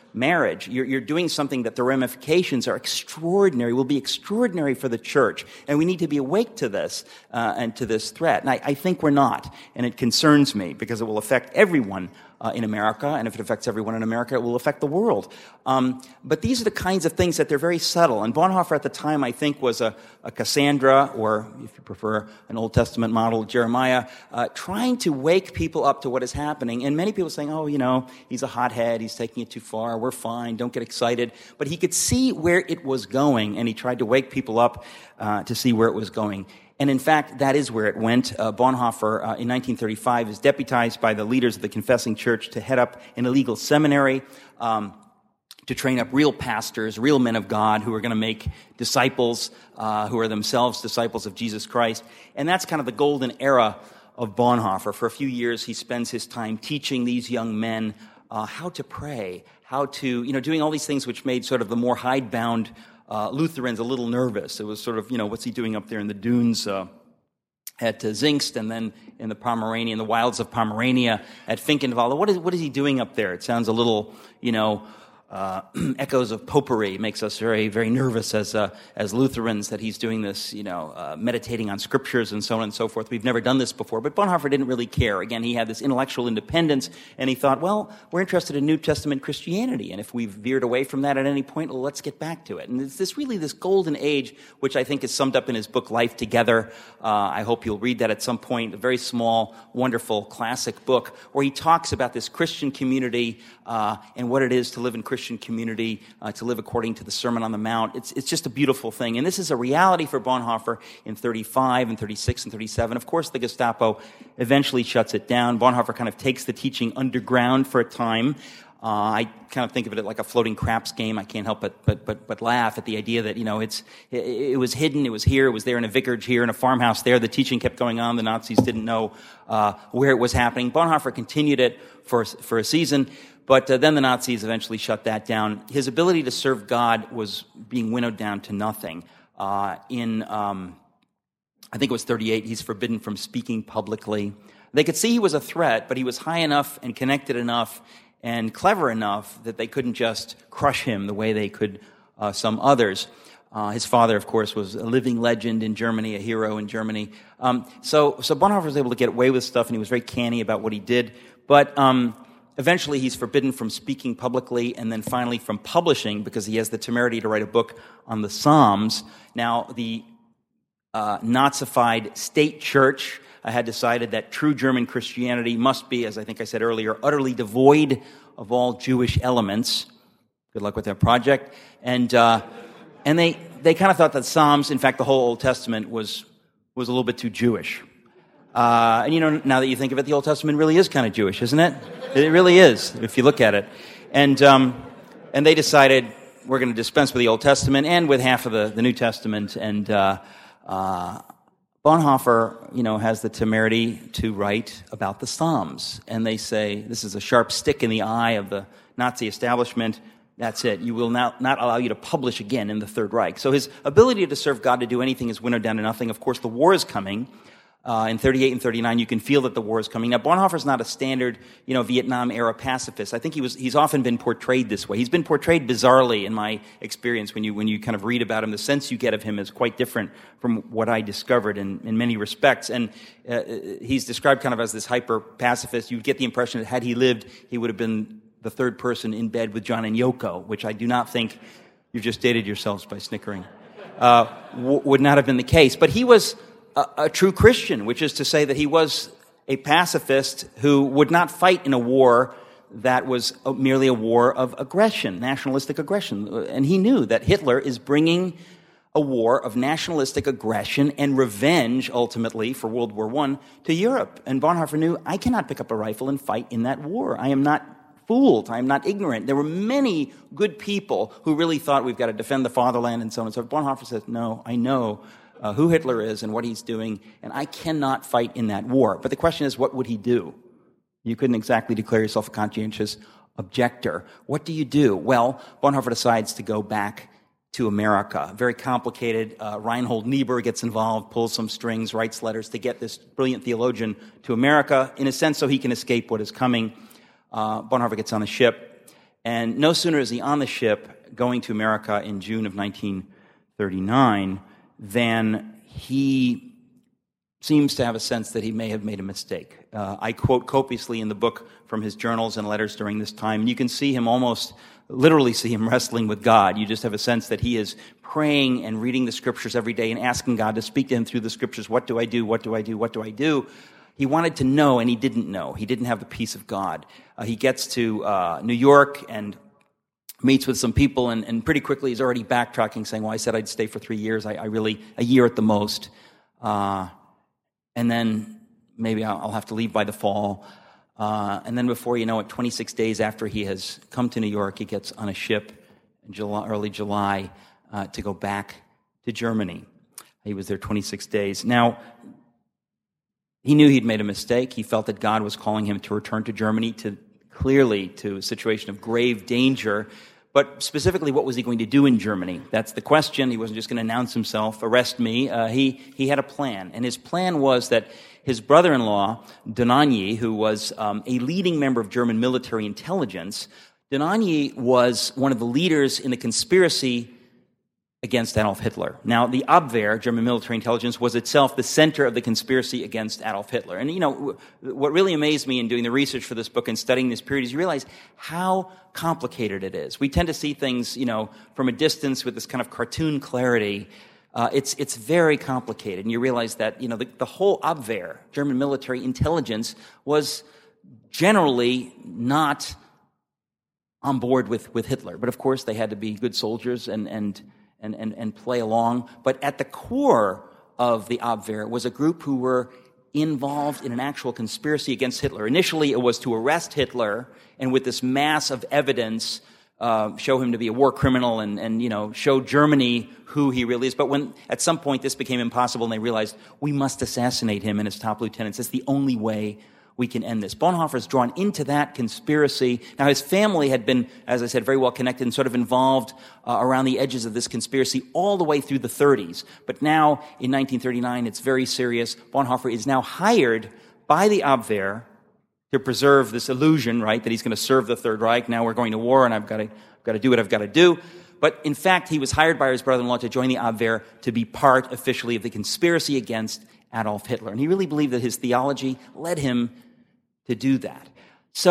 marriage. You're, you're doing something that the ramifications are extraordinary, will be extraordinary for the church. And we need to be awake to this uh, and to this threat. And I, I think we're not. And it concerns me because it will affect everyone Uh, in America, and if it affects everyone in America, it will affect the world. Um, but these are the kinds of things that they're very subtle. And Bonhoeffer at the time, I think, was a, a Cassandra, or if you prefer an Old Testament model, Jeremiah, uh, trying to wake people up to what is happening. And many people saying, oh, you know, he's a hothead, he's taking it too far, we're fine, don't get excited. But he could see where it was going, and he tried to wake people up uh, to see where it was going. And in fact, that is where it went. Uh, Bonhoeffer, uh, in nineteen thirty-five, is deputized by the leaders of the Confessing Church to head up an illegal seminary, um, to train up real pastors, real men of God who are going to make disciples, uh, who are themselves disciples of Jesus Christ. And that's kind of the golden era of Bonhoeffer. For a few years, he spends his time teaching these young men uh, how to pray, how to, you know, doing all these things which made sort of the more hidebound Uh, Lutherans a little nervous. It was sort of, you know, what's he doing up there in the dunes uh, at uh, Zingst, and then in the Pomerania, in the wilds of Pomerania at Finkenwalde? What is what is he doing up there? It sounds a little, you know, uh, echoes of popery. It makes us very, very nervous as uh, as Lutherans that he's doing this, you know, uh, meditating on scriptures and so on and so forth. We've never done this before, but Bonhoeffer didn't really care. Again, he had this intellectual independence, and he thought, well, we're interested in New Testament Christianity, and if we've veered away from that at any point, well, let's get back to it. And it's this really this golden age, which I think is summed up in his book, Life Together. Uh, I hope you'll read that at some point, a very small, wonderful, classic book, where he talks about this Christian community uh, and what it is to live in Christian community, uh, to live according to the Sermon on the Mount. It's it's just a beautiful thing. And this is a reality for Bonhoeffer in thirty-five and thirty-six and thirty-seven. Of course, the Gestapo eventually shuts it down. Bonhoeffer kind of takes the teaching underground for a time. Uh, I kind of think of it like a floating craps game. I can't help but but but but laugh at the idea that, you know, it's it, it was hidden, it was here, it was there in a vicarage here, in a farmhouse there. The teaching kept going on. The Nazis didn't know uh, where it was happening. Bonhoeffer continued it for for a season, but uh, then the Nazis eventually shut that down. His ability to serve God was being winnowed down to nothing. Uh, in um, I think it was thirty-eight, he's forbidden from speaking publicly. They could see he was a threat, but he was high enough and connected enough and clever enough that they couldn't just crush him the way they could uh, some others. Uh, his father, of course, was a living legend in Germany, a hero in Germany. Um, so, so Bonhoeffer was able to get away with stuff, and he was very canny about what he did. But um, eventually, he's forbidden from speaking publicly, and then finally from publishing, because he has the temerity to write a book on the Psalms. Now, the uh, Nazified state church I had decided that true German Christianity must be, as I think I said earlier, utterly devoid of all Jewish elements. Good luck with that project. And uh, and they they kind of thought that Psalms, in fact, the whole Old Testament was was a little bit too Jewish. Uh, and you know, now that you think of it, the Old Testament really is kind of Jewish, isn't it? It really is, if you look at it. And um, and they decided we're going to dispense with the Old Testament and with half of the, the New Testament. And uh, uh, Bonhoeffer, you know, has the temerity to write about the Psalms. And they say, this is a sharp stick in the eye of the Nazi establishment. That's it. You will not, not allow you to publish again in the Third Reich. So his ability to serve God, to do anything, is winnowed down to nothing. Of course, the war is coming. Uh, in thirty-eight and thirty-nine, you can feel that the war is coming. Now, Bonhoeffer's not a standard, you know, Vietnam-era pacifist. I think he was, he's often been portrayed this way. He's been portrayed bizarrely in my experience. When you, when you kind of read about him, the sense you get of him is quite different from what I discovered in, in many respects. And uh, he's described kind of as this hyper-pacifist. You get the impression that had he lived, he would have been the third person in bed with John and Yoko, which I do not think, you've just dated yourselves by snickering, uh, w- would not have been the case. But he was A, a true Christian, which is to say that he was a pacifist who would not fight in a war that was a, merely a war of aggression, nationalistic aggression. And he knew that Hitler is bringing a war of nationalistic aggression and revenge, ultimately, for World War One to Europe. And Bonhoeffer knew, I cannot pick up a rifle and fight in that war. I am not fooled. I am not ignorant. There were many good people who really thought we've got to defend the fatherland and so on and so forth. Bonhoeffer says, no, I know Uh, who Hitler is and what he's doing, and I cannot fight in that war. But the question is, what would he do? You couldn't exactly declare yourself a conscientious objector. What do you do? Well, Bonhoeffer decides to go back to America. Very complicated. Uh, Reinhold Niebuhr gets involved, pulls some strings, writes letters to get this brilliant theologian to America, in a sense so he can escape what is coming. Uh, Bonhoeffer gets on a ship, And no sooner is he on the ship going to America in June of nineteen thirty-nine than he seems to have a sense that he may have made a mistake. Uh, I quote copiously in the book from his journals and letters during this time, and you can see him almost, literally see him wrestling with God. You just have a sense that he is praying and reading the scriptures every day and asking God to speak to him through the scriptures. What do I do? What do I do? What do I do? He wanted to know, and he didn't know. He didn't have the peace of God. Uh, he gets to uh, New York and meets with some people, and, and pretty quickly he's already backtracking, saying, well, I said I'd stay for three years. I, I really, a year at the most. Uh, and then maybe I'll, I'll have to leave by the fall. Uh, and then before you know it, twenty-six days after he has come to New York, he gets on a ship in July, early July uh, to go back to Germany. He was there twenty-six days. Now, he knew he'd made a mistake. He felt that God was calling him to return to Germany, to clearly to a situation of grave danger. But specifically, what was he going to do in Germany? That's the question. He wasn't just going to announce himself, arrest me. Uh, he, he had a plan. And his plan was that his brother-in-law, Dohnanyi, who was um, a leading member of German military intelligence, Dohnanyi was one of the leaders in the conspiracy against Adolf Hitler. Now, the Abwehr, German military intelligence, was itself the center of the conspiracy against Adolf Hitler. And, you know, what really amazed me in doing the research for this book and studying this period is you realize how complicated it is. We tend to see things, you know, from a distance with this kind of cartoon clarity. Uh, it's it's very complicated. And you realize that, you know, the, the whole Abwehr, German military intelligence, was generally not on board with, with Hitler. But, of course, they had to be good soldiers and and And, and, and play along. But at the core of the Abwehr was a group who were involved in an actual conspiracy against Hitler. Initially, it was to arrest Hitler and with this mass of evidence, uh, show him to be a war criminal and, and, you know, show Germany who he really is. But when at some point this became impossible and they realized we must assassinate him and his top lieutenants, it's the only way we can end this. Bonhoeffer's drawn into that conspiracy. Now, his family had been, as I said, very well connected and sort of involved uh, around the edges of this conspiracy all the way through the thirties. But now, in nineteen thirty-nine, it's very serious. Bonhoeffer is now hired by the Abwehr to preserve this illusion, right, that he's going to serve the Third Reich. Now we're going to war, and I've got to, I've got to do what I've got to do. But in fact, he was hired by his brother-in-law to join the Abwehr to be part, officially, of the conspiracy against Adolf Hitler. And he really believed that his theology led him to do that. So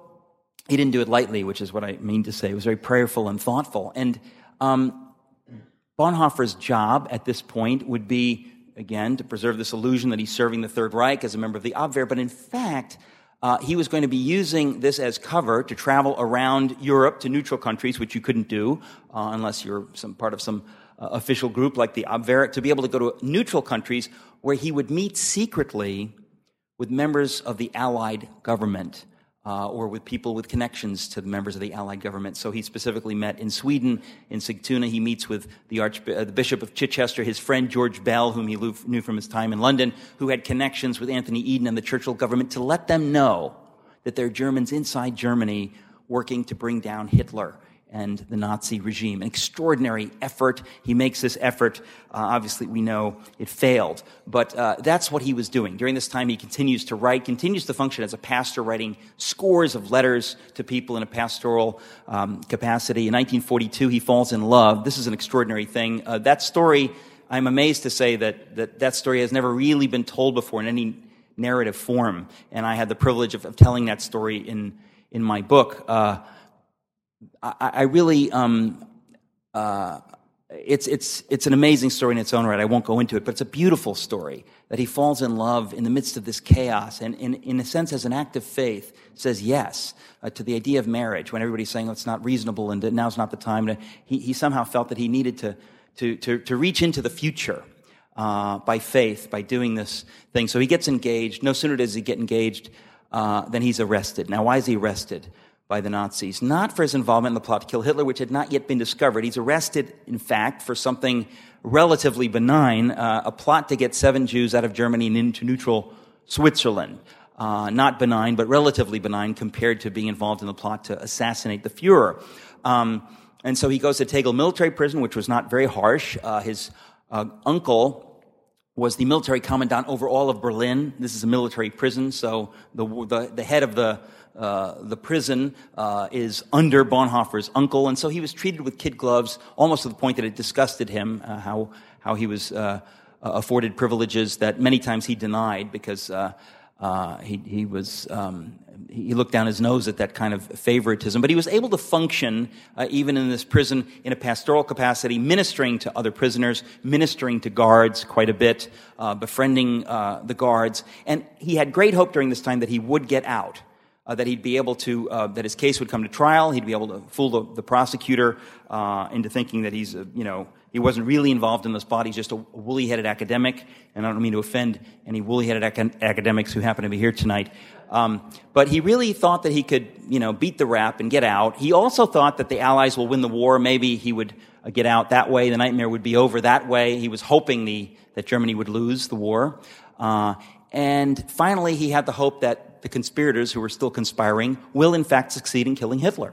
he didn't do it lightly, which is what I mean to say. It was very prayerful and thoughtful. And um, Bonhoeffer's job at this point would be, again, to preserve this illusion that he's serving the Third Reich as a member of the Abwehr. But in fact, uh, he was going to be using this as cover to travel around Europe to neutral countries, which you couldn't do uh, unless you're some part of some uh, official group like the Abwehr, to be able to go to neutral countries where he would meet secretly with members of the Allied government uh, or with people with connections to the members of the Allied government. So he specifically met in Sweden, in Sigtuna. He meets with the, Arch, uh, the Bishop of Chichester, his friend George Bell, whom he knew from his time in London, who had connections with Anthony Eden and the Churchill government, to let them know that there are Germans inside Germany working to bring down Hitler and the Nazi regime. An extraordinary effort. He makes this effort. Uh, obviously, we know it failed. But uh, that's what he was doing. During this time, he continues to write, continues to function as a pastor, writing scores of letters to people in a pastoral um, capacity. In nineteen forty-two, he falls in love. This is an extraordinary thing. Uh, that story, I'm amazed to say that, that that story has never really been told before in any narrative form. And I had the privilege of, of telling that story in, in my book. Uh, I, I really, um, uh, it's it's it's an amazing story in its own right. I won't go into it, but it's a beautiful story that he falls in love in the midst of this chaos, and in in a sense, as an act of faith, says yes uh, to the idea of marriage when everybody's saying, oh, it's not reasonable and now's not the time. To, he he somehow felt that he needed to to to, to reach into the future uh, by faith, by doing this thing. So he gets engaged. No sooner does he get engaged uh, than he's arrested. Now, why is he arrested by the Nazis? Not for his involvement in the plot to kill Hitler, which had not yet been discovered. He's arrested, in fact, for something relatively benign, uh, a plot to get seven Jews out of Germany and into neutral Switzerland. Uh, not benign, but relatively benign compared to being involved in the plot to assassinate the Fuhrer. Um, and so he goes to Tegel military prison, which was not very harsh. Uh, his uh, uncle was the military commandant over all of Berlin. This is a military prison, so the the, the head of the uh, the prison uh, is under Bonhoeffer's uncle, and so he was treated with kid gloves, almost to the point that it disgusted him uh, how how he was uh, afforded privileges that many times he denied because uh, uh, he he was um, he looked down his nose at that kind of favoritism. But he was able to function uh, even in this prison in a pastoral capacity, ministering to other prisoners, ministering to guards quite a bit, uh, befriending uh, the guards, and he had great hope during this time that he would get out. Uh, that he'd be able to, uh, that his case would come to trial, he'd be able to fool the, the prosecutor uh, into thinking that he's, a, you know, he wasn't really involved in this plot, he's just a, a woolly-headed academic, and I don't mean to offend any woolly-headed ac- academics who happen to be here tonight. Um, but he really thought that he could, you know, beat the rap and get out. He also thought that the Allies will win the war, maybe he would uh, get out that way, the nightmare would be over that way. He was hoping the, that Germany would lose the war. Uh, and finally, he had the hope that the conspirators who were still conspiring will in fact succeed in killing Hitler.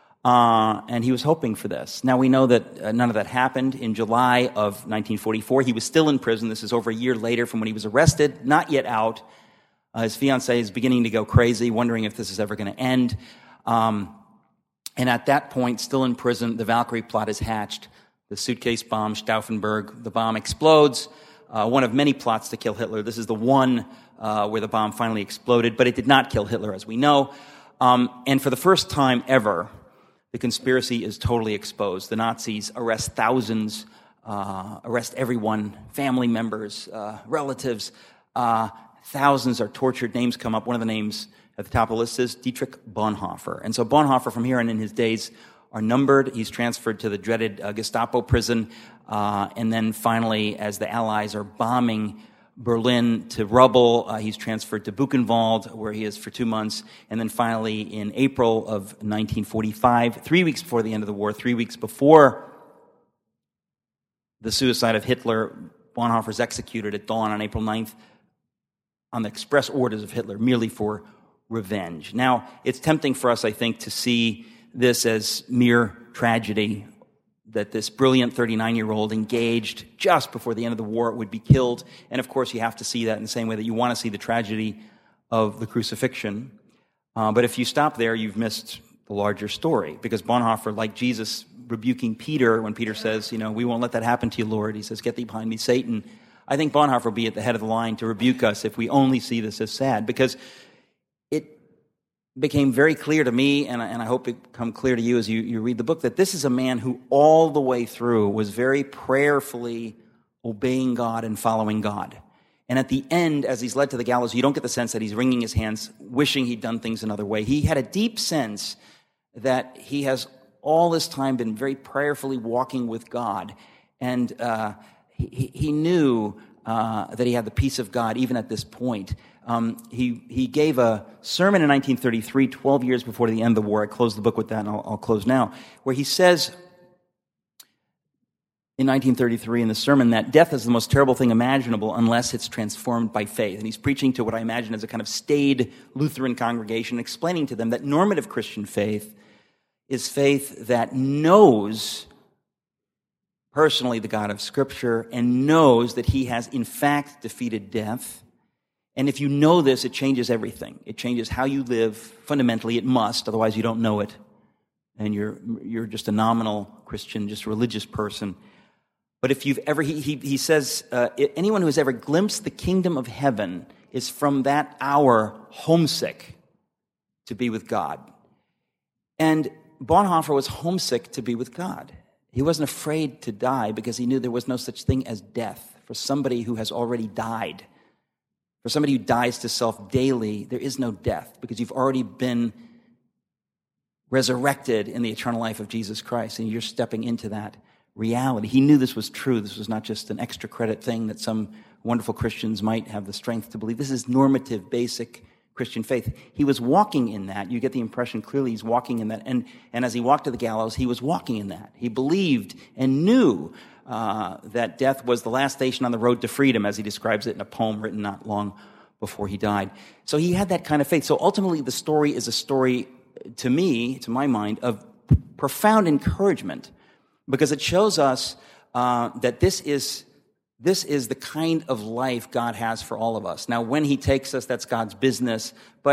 Uh, and he was hoping for this. Now we know that uh, none of that happened. In July of nineteen forty-four, he was still in prison. This is over a year later from when he was arrested, not yet out. Uh, his fiancée is beginning to go crazy, wondering if this is ever going to end. Um, and at that point, still in prison, the Valkyrie plot is hatched. The suitcase bomb, Stauffenberg, the bomb explodes. Uh, one of many plots to kill Hitler. This is the one uh, where the bomb finally exploded, but it did not kill Hitler, as we know. Um, and for the first time ever, the conspiracy is totally exposed. The Nazis arrest thousands, uh, arrest everyone, family members, uh, relatives. Uh, thousands are tortured. Names come up. One of the names at the top of the list is Dietrich Bonhoeffer. And so Bonhoeffer, from here on in his days, are numbered. He's transferred to the dreaded uh, Gestapo prison. Uh, and then finally, as the Allies are bombing Berlin to rubble, uh, he's transferred to Buchenwald, where he is for two months. And then finally, in April of nineteen forty-five, three weeks before the end of the war, three weeks before the suicide of Hitler, Bonhoeffer is executed at dawn on April ninth on the express orders of Hitler, merely for revenge. Now, it's tempting for us, I think, to see this as mere tragedy, that this brilliant thirty-nine-year-old engaged just before the end of the war would be killed. And of course, you have to see that in the same way that you want to see the tragedy of the crucifixion. Uh, but if you stop there, you've missed the larger story, because Bonhoeffer, like Jesus rebuking Peter when Peter says, you know, we won't let that happen to you, Lord. He says, get thee behind me, Satan. I think Bonhoeffer will be at the head of the line to rebuke us if we only see this as sad, because it became very clear to me, and I, and I hope it become clear to you as you, you read the book, that this is a man who all the way through was very prayerfully obeying God and following God. And at the end, as he's led to the gallows, you don't get the sense that he's wringing his hands, wishing he'd done things another way. He had a deep sense that he has all this time been very prayerfully walking with God. And uh, he, he knew uh, that he had the peace of God even at this point. Um, he, he gave a sermon in nineteen thirty-three, twelve years before the end of the war. I closed the book with that, and I'll, I'll close now, where he says in nineteen thirty-three in the sermon that death is the most terrible thing imaginable unless it's transformed by faith. And he's preaching to what I imagine is a kind of staid Lutheran congregation, explaining to them that normative Christian faith is faith that knows personally the God of Scripture and knows that he has in fact defeated death. And if you know this, it changes everything. It changes how you live. Fundamentally, it must, otherwise you don't know it. And you're you're just a nominal Christian, just a religious person. But if you've ever, he he, he says, uh, anyone who has ever glimpsed the kingdom of heaven is from that hour homesick to be with God. And Bonhoeffer was homesick to be with God. He wasn't afraid to die because he knew there was no such thing as death for somebody who has already died. For somebody who dies to self daily, there is no death because you've already been resurrected in the eternal life of Jesus Christ, and you're stepping into that reality. He knew this was true. This was not just an extra credit thing that some wonderful Christians might have the strength to believe. This is normative, basic Christian faith. He was walking in that. You get the impression clearly he's walking in that. And, and as he walked to the gallows, he was walking in that. He believed and knew uh, that death was the last station on the road to freedom, as he describes it in a poem written not long before he died. So he had that kind of faith. So ultimately, the story is a story, to me, to my mind, of profound encouragement, because it shows us uh, that this is This is the kind of life God has for all of us. Now, when he takes us, that's God's business. But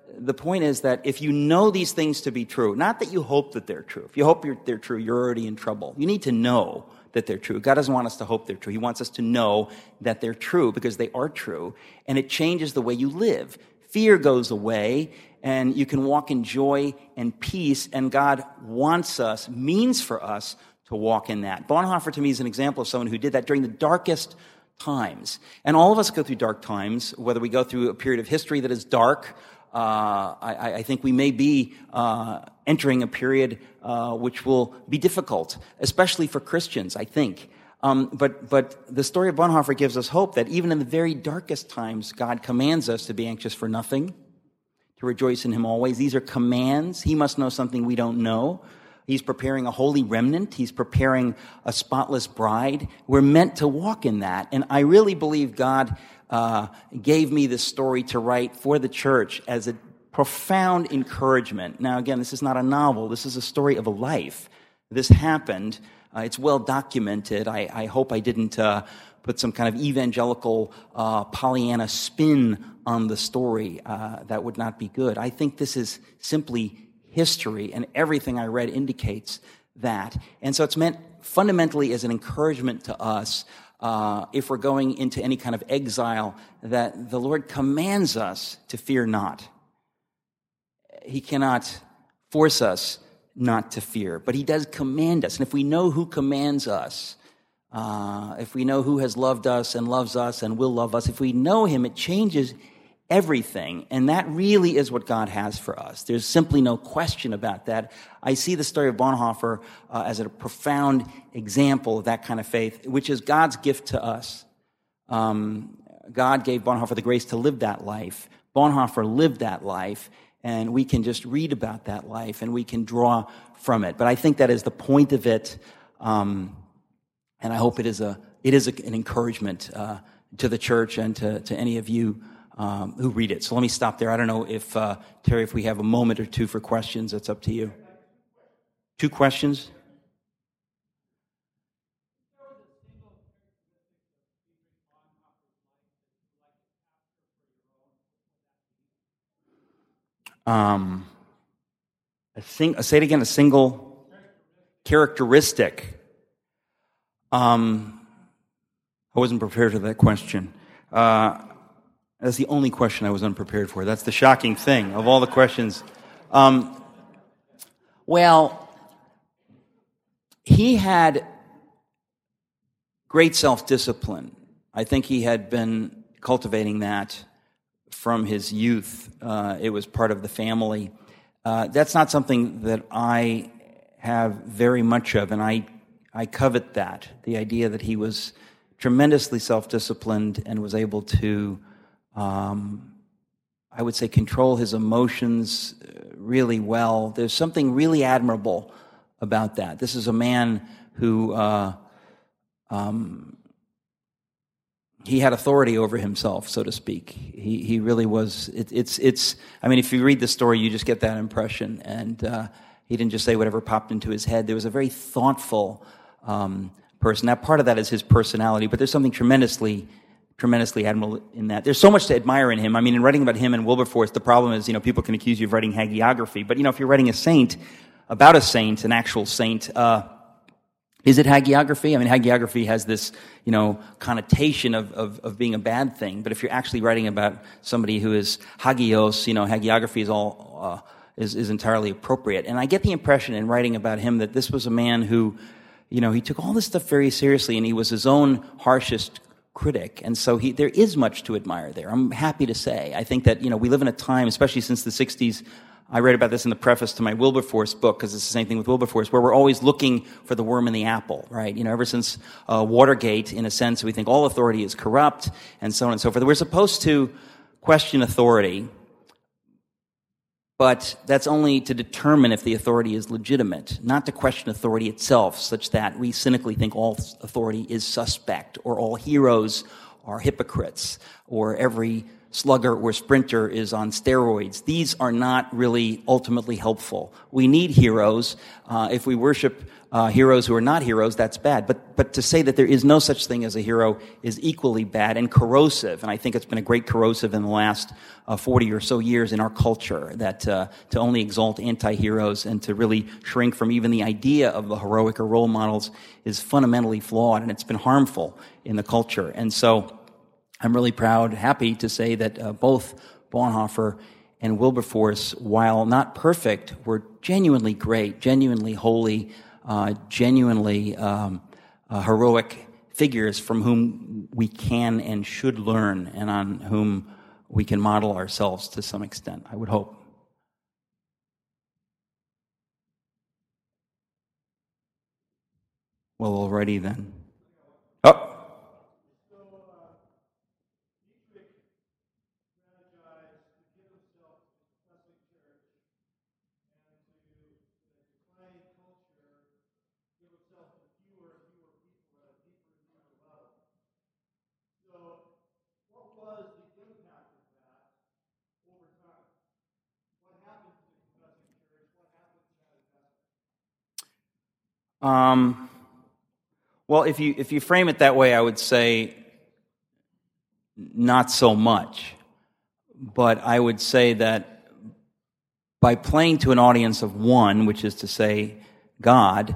the point is that if you know these things to be true, not that you hope that they're true. If you hope you're, they're true, you're already in trouble. You need to know that they're true. God doesn't want us to hope they're true. He wants us to know that they're true because they are true, and it changes the way you live. Fear goes away, and you can walk in joy and peace, and God wants us, means for us to walk in that. Bonhoeffer, to me, is an example of someone who did that during the darkest times. And all of us go through dark times, whether we go through a period of history that is dark. Uh, I, I think we may be uh, entering a period uh, which will be difficult, especially for Christians, I think. Um, but but the story of Bonhoeffer gives us hope that even in the very darkest times, God commands us to be anxious for nothing, to rejoice in him always. These are commands. He must know something we don't know. He's preparing a holy remnant. He's preparing a spotless bride. We're meant to walk in that. And I really believe God uh, gave me this story to write for the church as a profound encouragement. Now, again, this is not a novel. This is a story of a life. This happened. Uh, it's well documented. I, I hope I didn't uh, put some kind of evangelical uh, Pollyanna spin on the story. Uh, that would not be good. I think this is simply history, and everything I read indicates that. And so it's meant fundamentally as an encouragement to us, uh, if we're going into any kind of exile, that the Lord commands us to fear not. He cannot force us not to fear, but he does command us. And if we know who commands us, uh, if we know who has loved us and loves us and will love us, if we know him, it changes everything. And that really is what God has for us. There's simply no question about that. I see the story of Bonhoeffer uh, as a profound example of that kind of faith, which is God's gift to us. Um, God gave Bonhoeffer the grace to live that life. Bonhoeffer lived that life, and we can just read about that life, and we can draw from it. But I think that is the point of it, um, and I hope it is a it is a, an encouragement uh, to the church and to, to any of you Um, who read it. So let me stop there. I don't know if, uh, Terry, if we have a moment or two for questions. That's up to you. Two questions? Um, a sing, say it again, a single characteristic. Um, I wasn't prepared for that question. Uh, That's the only question I was unprepared for. That's the shocking thing of all the questions. Um, well, he had great self-discipline. I think he had been cultivating that from his youth. Uh, it was part of the family. Uh, that's not something that I have very much of, and I, I covet that, the idea that he was tremendously self-disciplined and was able to Um, I would say control his emotions really well. There's something really admirable about that. This is a man who uh, um, he had authority over himself, so to speak. He he really was. It, it's it's. I mean, if you read the story, you just get that impression. And uh, he didn't just say whatever popped into his head. There was a very thoughtful um, person. Now, part of that is his personality, but there's something tremendously. tremendously admirable in that. There's so much to admire in him. I mean, in writing about him and Wilberforce, the problem is, you know, people can accuse you of writing hagiography. But, you know, if you're writing a saint, about a saint, an actual saint, uh, is it hagiography? I mean, hagiography has this, you know, connotation of, of, of being a bad thing. But if you're actually writing about somebody who is hagios, you know, hagiography is all, uh, is, is entirely appropriate. And I get the impression in writing about him that this was a man who, you know, he took all this stuff very seriously, and he was his own harshest critic, and so he, there is much to admire there. I'm happy to say. I think that, you know, we live in a time, especially since the sixties, I read about this in the preface to my Wilberforce book, because it's the same thing with Wilberforce, where we're always looking for the worm in the apple, right? You know, ever since uh, Watergate, in a sense, we think all authority is corrupt, and so on and so forth. We're supposed to question authority, but that's only to determine if the authority is legitimate, not to question authority itself, such that we cynically think all authority is suspect, or all heroes are hypocrites, or every slugger or sprinter is on steroids. These are not really ultimately helpful. We need heroes. Uh, if we worship uh, heroes who are not heroes, that's bad. But but to say that there is no such thing as a hero is equally bad and corrosive. And I think it's been a great corrosive in the last uh, forty or so years in our culture, that uh, to only exalt anti-heroes and to really shrink from even the idea of the heroic or role models is fundamentally flawed, and it's been harmful in the culture. And so I'm really proud, happy to say that uh, both Bonhoeffer and Wilberforce, while not perfect, were genuinely great, genuinely holy, uh, genuinely um, uh, heroic figures from whom we can and should learn, and on whom we can model ourselves to some extent, I would hope. Well, already then. Oh. Um, well, if you if you frame it that way, I would say not so much. But I would say that by playing to an audience of one, which is to say God,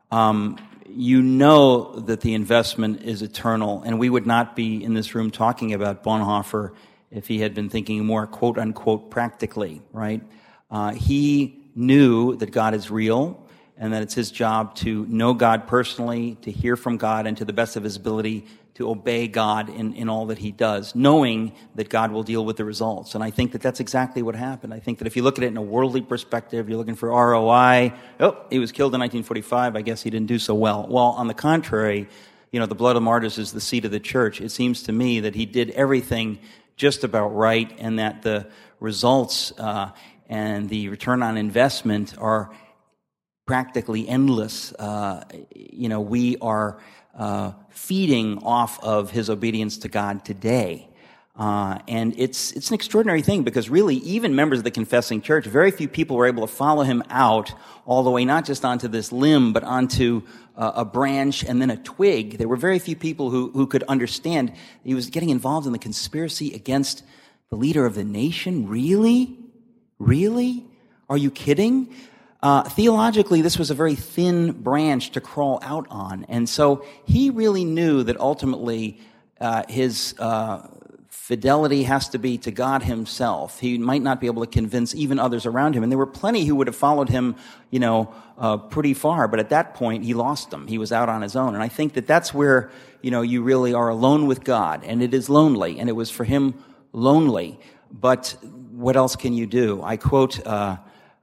um, you know that the investment is eternal. And we would not be in this room talking about Bonhoeffer if he had been thinking more quote-unquote practically, right? Uh, he knew that God is real, and that it's his job to know God personally, to hear from God, and to the best of his ability to obey God in, in all that he does, knowing that God will deal with the results. And I think that that's exactly what happened. I think that if you look at it in a worldly perspective, you're looking for R O I. Oh, he was killed in nineteen forty-five. I guess he didn't do so well. Well, on the contrary, you know, the blood of martyrs is the seed of the church. It seems to me that he did everything just about right, and that the results uh, and the return on investment are practically endless. Uh, you know, we are uh, feeding off of his obedience to God today. Uh, and it's it's an extraordinary thing, because really, even members of the confessing church, very few people were able to follow him out all the way, not just onto this limb, but onto uh, a branch and then a twig. There were very few people who, who could understand he was getting involved in the conspiracy against the leader of the nation. Really? Really? Are you kidding? Uh, theologically, this was a very thin branch to crawl out on. And so he really knew that ultimately uh, his uh, fidelity has to be to God himself. He might not be able to convince even others around him. And there were plenty who would have followed him, you know, uh, pretty far. But at that point, he lost them. He was out on his own. And I think that that's where, you know, you really are alone with God. And it is lonely. And it was for him lonely. But what else can you do? I quote uh,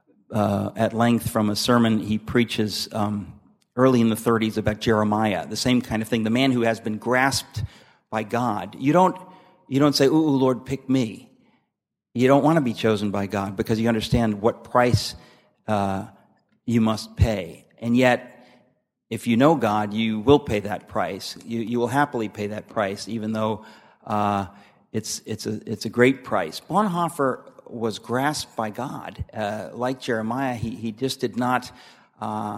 uh, at length from a sermon he preaches um, early in the thirties about Jeremiah, the same kind of thing. The man who has been grasped by God. You don't, you don't say, "Ooh, Lord, pick me." You don't want to be chosen by God because you understand what price uh, you must pay. And yet, if you know God, you will pay that price. You, you will happily pay that price, even though uh, it's it's a it's a great price. Bonhoeffer was grasped by God, uh, like Jeremiah. He he just did not. Uh,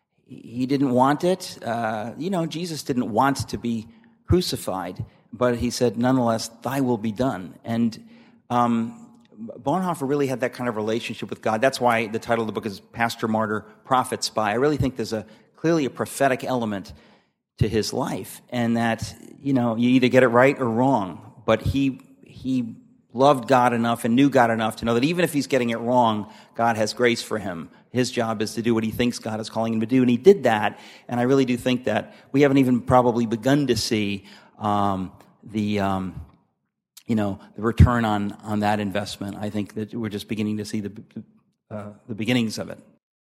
he didn't want it. Uh, you know, Jesus didn't want to be crucified, but he said, "Nonetheless, Thy will be done." And um, Bonhoeffer really had that kind of relationship with God. That's why the title of the book is Pastor, Martyr, Prophet, Spy. I really think there's a clearly a prophetic element to his life, and that, you know, you either get it right or wrong. But he he loved God enough and knew God enough to know that even if he's getting it wrong, God has grace for him. His job is to do what he thinks God is calling him to do, and he did that. And I really do think that we haven't even probably begun to see um, the um, you know the return on on that investment. I think that we're just beginning to see the uh, the beginnings of it.